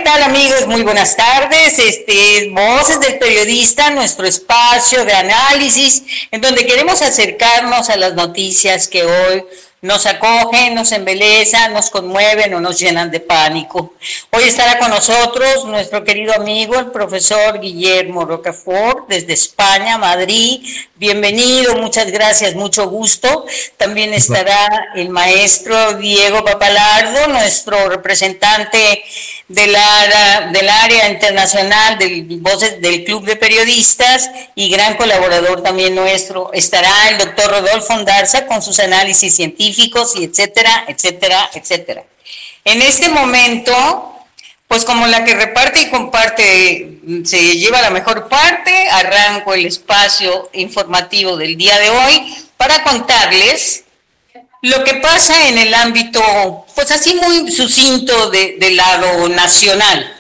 tal, amigos? Muy buenas tardes. Voces del Periodista, nuestro espacio de análisis, en donde queremos acercarnos a las noticias que hoy nos acogen, nos embelezan, nos conmueven o nos llenan de pánico. Hoy estará con nosotros nuestro querido amigo, el profesor Guillermo Rocafort, desde España, Madrid. Bienvenido, muchas gracias, mucho gusto. También estará el maestro Diego Papalardo, nuestro representante del área internacional del Club de Periodistas y gran colaborador también nuestro. Estará el doctor Rodolfo Ondarza con sus análisis científicos y etcétera, etcétera, etcétera. En este momento, pues como la que reparte y comparte se lleva la mejor parte, arranco el espacio informativo del día de hoy para contarles lo que pasa en el ámbito, pues así muy sucinto del lado nacional.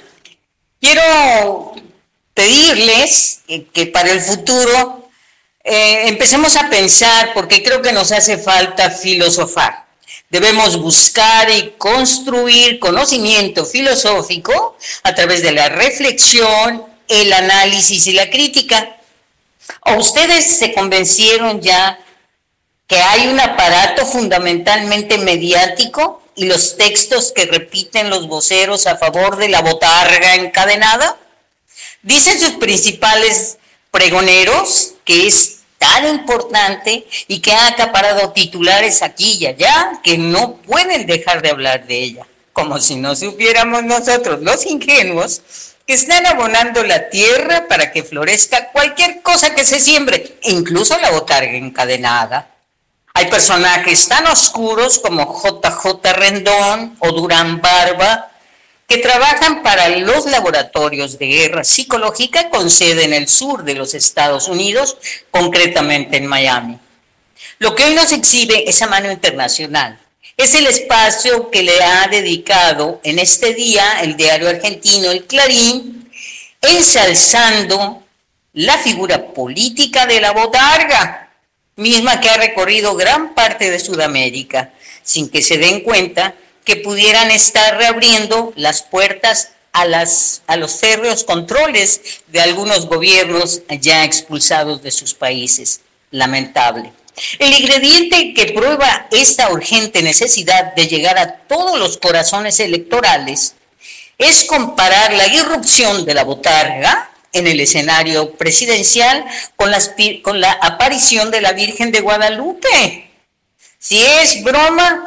Quiero pedirles que para el futuro empecemos a pensar, porque creo que nos hace falta filosofar. Debemos buscar y construir conocimiento filosófico a través de la reflexión, el análisis y la crítica. ¿O ustedes se convencieron ya que hay un aparato fundamentalmente mediático y los textos que repiten los voceros a favor de la botarga encadenada? Dicen sus principales pregoneros que es tan importante y que ha acaparado titulares aquí y allá que no pueden dejar de hablar de ella, como si no supiéramos nosotros, los ingenuos, que están abonando la tierra para que florezca cualquier cosa que se siembre, incluso la botarga encadenada. Hay personajes tan oscuros como JJ Rendón o Durán Barba, que trabajan para los laboratorios de guerra psicológica con sede en el sur de los Estados Unidos, concretamente en Miami. Lo que hoy nos exhibe esa mano internacional es el espacio que le ha dedicado en este día el diario argentino El Clarín, ensalzando la figura política de la botarga, misma que ha recorrido gran parte de Sudamérica, sin que se den cuenta que pudieran estar reabriendo las puertas a los férreos controles de algunos gobiernos ya expulsados de sus países. Lamentable. El ingrediente que prueba esta urgente necesidad de llegar a todos los corazones electorales es comparar la irrupción de la botarga en el escenario presidencial con la aparición de la Virgen de Guadalupe. Si es broma,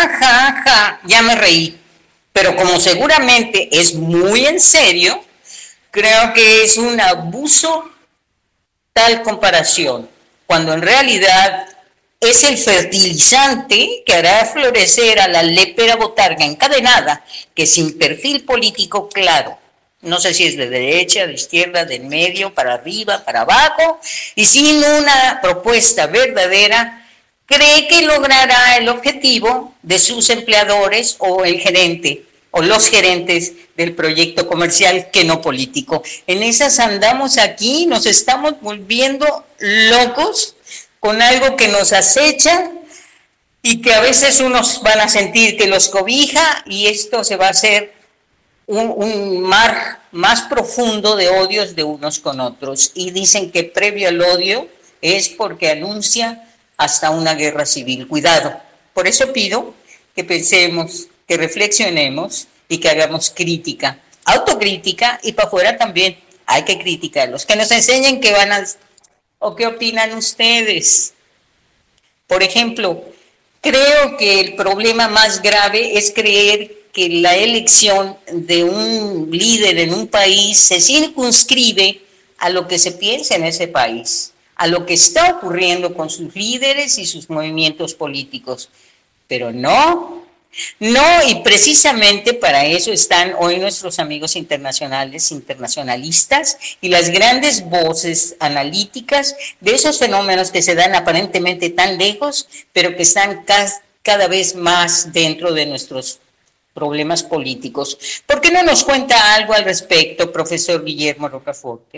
ya me reí. Pero como seguramente es muy en serio, creo que es un abuso tal comparación, cuando en realidad es el fertilizante que hará florecer a la lépera botarga encadenada, que sin perfil político claro, no sé si es de derecha, de izquierda, de en medio, para arriba, para abajo, y sin una propuesta verdadera, cree que logrará el objetivo de sus empleadores o el gerente o los gerentes del proyecto comercial que no político. En esas andamos aquí, nos estamos volviendo locos con algo que nos acecha y que a veces unos van a sentir que los cobija y esto se va a hacer un mar más profundo de odios de unos con otros. Y dicen que previo al odio es porque anuncia hasta una guerra civil. Cuidado. Por eso pido que pensemos, que reflexionemos y que hagamos crítica, autocrítica, y para afuera también hay que criticarlos, que nos enseñen qué van a o qué opinan ustedes. Por ejemplo, creo que el problema más grave es creer que la elección de un líder en un país se circunscribe a lo que se piensa en ese país, a lo que está ocurriendo con sus líderes y sus movimientos políticos. Pero no, y precisamente para eso están hoy nuestros amigos internacionales, internacionalistas y las grandes voces analíticas de esos fenómenos que se dan aparentemente tan lejos, pero que están cada vez más dentro de nuestros problemas políticos. ¿Por qué no nos cuenta algo al respecto, profesor Guillermo Rocafort?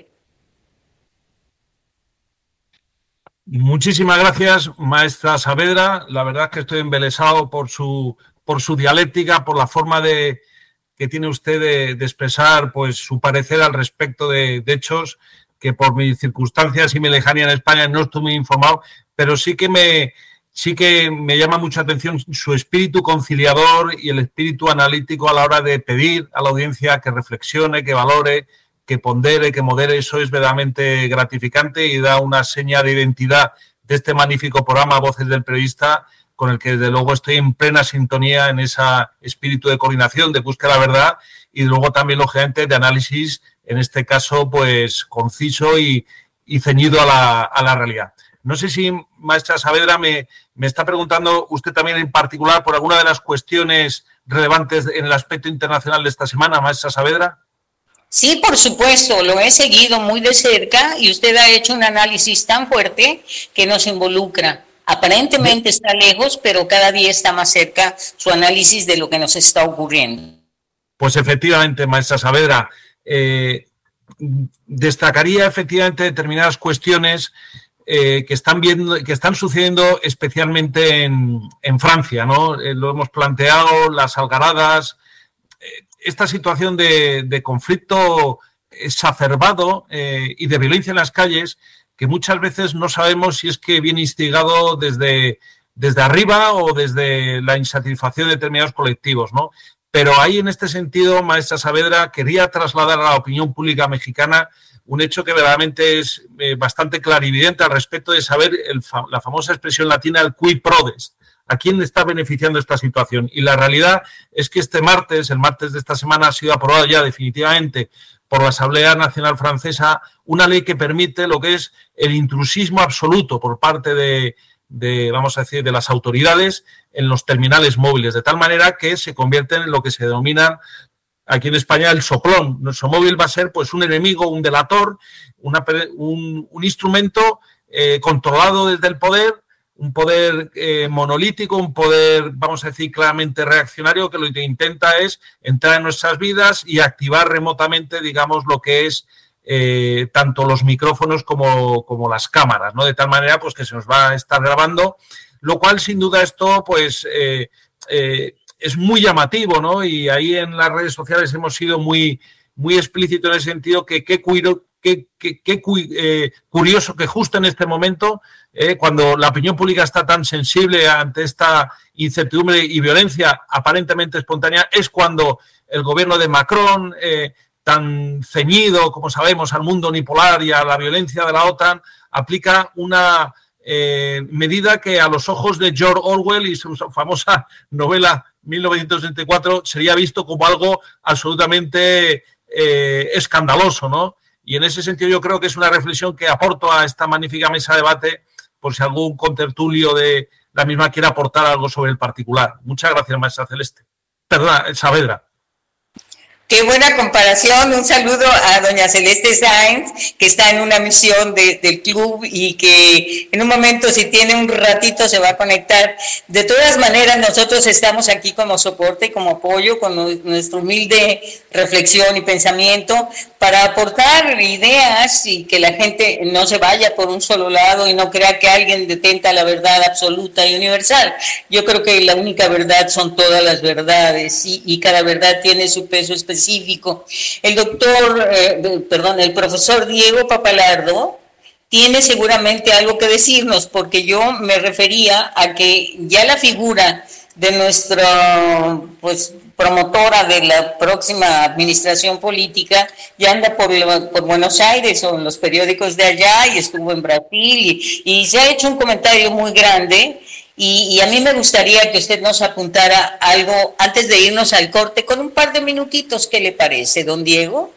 Muchísimas gracias, maestra Saavedra. La verdad es que estoy embelesado por su dialéctica, por la forma que tiene usted de expresar pues su parecer al respecto de hechos que por mis circunstancias y mi lejanía en España no estoy muy informado, pero sí que me llama mucha atención su espíritu conciliador y el espíritu analítico a la hora de pedir a la audiencia que reflexione, que valore, que pondere, que modere. Eso es verdaderamente gratificante y da una seña de identidad de este magnífico programa Voces del Periodista, con el que desde luego estoy en plena sintonía en ese espíritu de coordinación, de búsqueda de la verdad y luego también, lógicamente, de análisis, en este caso, pues conciso y ceñido a la realidad. No sé si, maestra Saavedra, me está preguntando usted también en particular por alguna de las cuestiones relevantes en el aspecto internacional de esta semana, maestra Saavedra. Sí, por supuesto, lo he seguido muy de cerca y usted ha hecho un análisis tan fuerte que nos involucra. Aparentemente está lejos, pero cada día está más cerca su análisis de lo que nos está ocurriendo. Pues efectivamente, maestra Saavedra, destacaría efectivamente determinadas cuestiones que están sucediendo especialmente en Francia, ¿no? Lo hemos planteado, las algaradas, esta situación de conflicto exacerbado y de violencia en las calles, que muchas veces no sabemos si es que viene instigado desde arriba o desde la insatisfacción de determinados colectivos, ¿no? Pero ahí, en este sentido, maestra Saavedra, quería trasladar a la opinión pública mexicana un hecho que verdaderamente es bastante clarividente al respecto de saber la famosa expresión latina, el cui prodest. ¿A quién está beneficiando esta situación? Y la realidad es que el martes de esta semana, ha sido aprobada ya definitivamente por la Asamblea Nacional Francesa una ley que permite lo que es el intrusismo absoluto por parte vamos a decir, de las autoridades en los terminales móviles, de tal manera que se convierten en lo que se denomina aquí en España el soplón. Nuestro móvil va a ser pues un enemigo, un delator, un instrumento controlado desde el poder, un poder monolítico, un poder, vamos a decir, claramente reaccionario, que lo que intenta es entrar en nuestras vidas y activar remotamente, digamos, lo que es tanto los micrófonos como las cámaras, ¿no? De tal manera pues que se nos va a estar grabando, lo cual sin duda esto pues es muy llamativo, ¿no? Y ahí en las redes sociales hemos sido muy explícitos en el sentido que qué curioso que justo en este momento, cuando la opinión pública está tan sensible ante esta incertidumbre y violencia aparentemente espontánea, es cuando el gobierno de Macron, tan ceñido, como sabemos, al mundo unipolar y a la violencia de la OTAN, aplica una medida que a los ojos de George Orwell y su famosa novela 1984 sería visto como algo absolutamente escandaloso, ¿no? Y en ese sentido yo creo que es una reflexión que aporto a esta magnífica mesa de debate, por si algún contertulio de la misma quiere aportar algo sobre el particular. Muchas gracias, maestra Celeste. Perdona, Saavedra. Qué buena comparación. Un saludo a doña Celeste Sáenz, que está en una misión del club y que en un momento, si tiene un ratito, se va a conectar. De todas maneras, nosotros estamos aquí como soporte, como apoyo, con nuestra humilde reflexión y pensamiento para aportar ideas y que la gente no se vaya por un solo lado y no crea que alguien detenta la verdad absoluta y universal. Yo creo que la única verdad son todas las verdades y cada verdad tiene su peso específico. El profesor Diego Papalardo tiene seguramente algo que decirnos, porque yo me refería a que ya la figura de nuestra promotora de la próxima administración política ya anda por Buenos Aires o en los periódicos de allá y estuvo en Brasil y se ha hecho un comentario muy grande. Y a mí me gustaría que usted nos apuntara algo antes de irnos al corte con un par de minutitos. ¿Qué le parece, don Diego?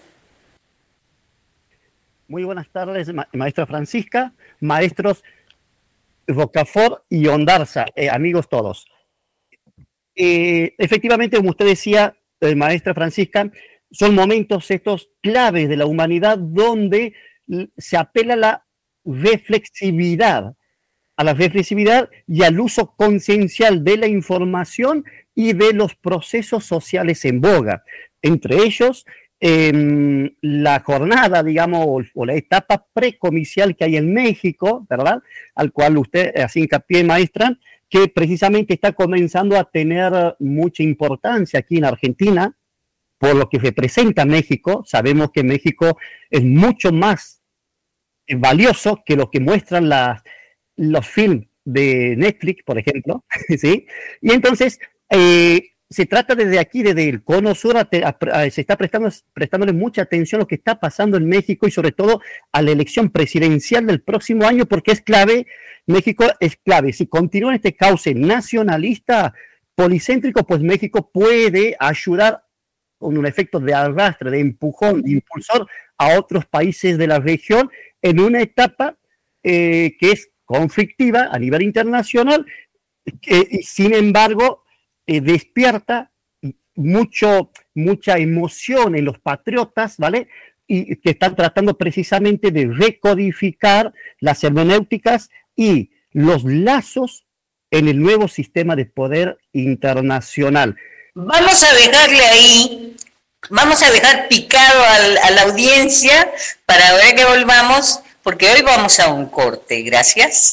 Muy buenas tardes, maestra Francisca, maestros Rocafort y Ondarza, amigos todos. Efectivamente, como usted decía, maestra Francisca, son momentos estos claves de la humanidad donde se apela a la reflexividad y al uso conciencial de la información y de los procesos sociales en boga. Entre ellos, la jornada, digamos, o la etapa precomicial que hay en México, ¿verdad? Al cual usted hace hincapié, maestra, que precisamente está comenzando a tener mucha importancia aquí en Argentina, por lo que representa México. Sabemos que México es mucho más valioso que lo que muestran los films de Netflix, por ejemplo, ¿sí? Y entonces se trata desde aquí, desde el Cono Sur, se está prestándole mucha atención a lo que está pasando en México y sobre todo a la elección presidencial del próximo año, porque es clave. México es clave. Si continúa en este cauce nacionalista policéntrico, pues México puede ayudar con un efecto de arrastre, de empujón, de impulsor a otros países de la región en una etapa que es conflictiva a nivel internacional, y sin embargo despierta mucha emoción en los patriotas, ¿vale? Y que están tratando precisamente de recodificar las hermenéuticas y los lazos en el nuevo sistema de poder internacional. Vamos a dejarle ahí, vamos a dejar picado a la audiencia para ver que volvamos, porque hoy vamos a un corte. Gracias.